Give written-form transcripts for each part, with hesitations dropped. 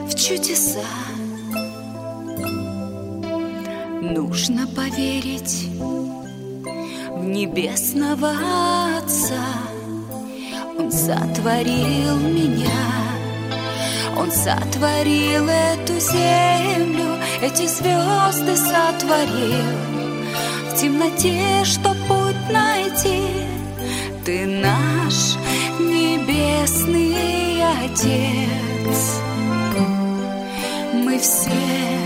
в чудеса. Нужно поверить в небесного Отца. Он сотворил меня, Он сотворил эту землю, эти звезды сотворил. В темноте, чтоб путь найти, Ты наш небесный Отец. Мы все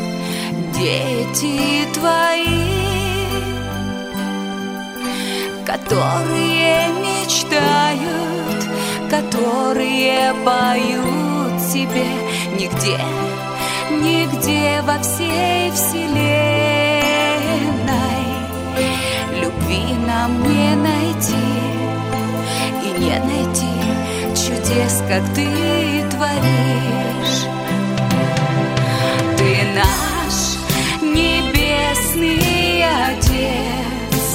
дети Твои, которые мечтают, которые поют Тебе нигде, нигде во всей вселенной. Любви нам не найти и не найти чудес, как Ты творишь. Ты наш небесный Отец.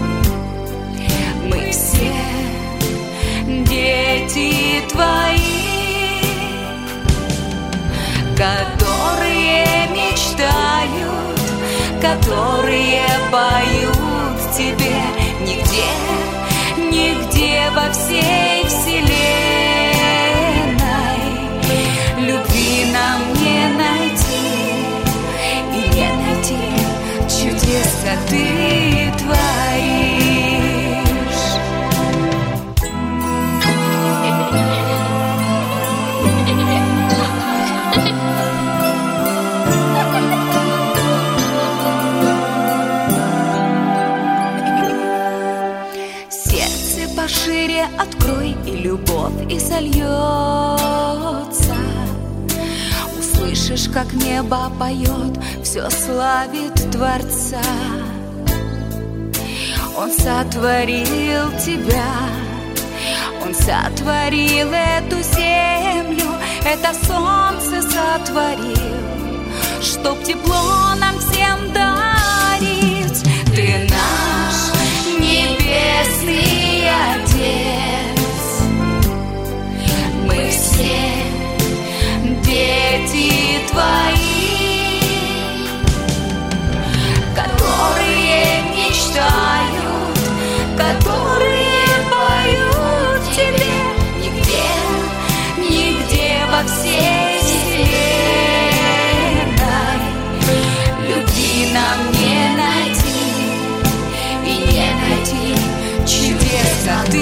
Мы все дети Твои, которые мечтают, которые поют Тебе нигде, нигде во всей вселенной. Любви нам не найти и не найти чудес, как Ты творишь. Сердце пошире открой, и любовь изольется. Услышишь, как небо поет, все славит Творца. Он сотворил тебя, Он сотворил эту землю, это солнце сотворил, чтоб тепло нам всем дарить. Ты наш небесный Отец. Мы все дети Твои, которые мечтают, которые поют Тебе нигде, нигде во всей вселенной. Любви нам не найти и не найти чудес, как Ты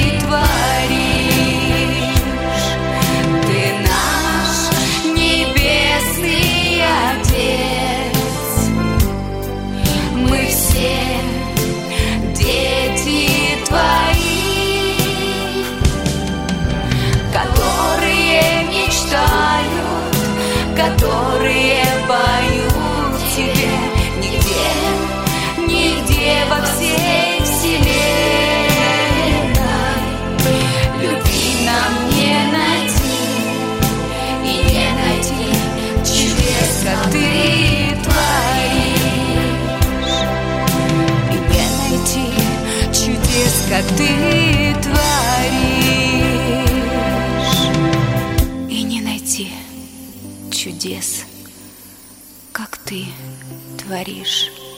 творишь. Ты наш небесный Отец. Мы все дети Твои, которые мечтают, которые поют Тебе нигде, нигде во всей вселенной. Любви нам не найти и не найти чудес, как Ты творишь. И не найти чудес, как Ты творишь. И не найти чудес, как Ты творишь.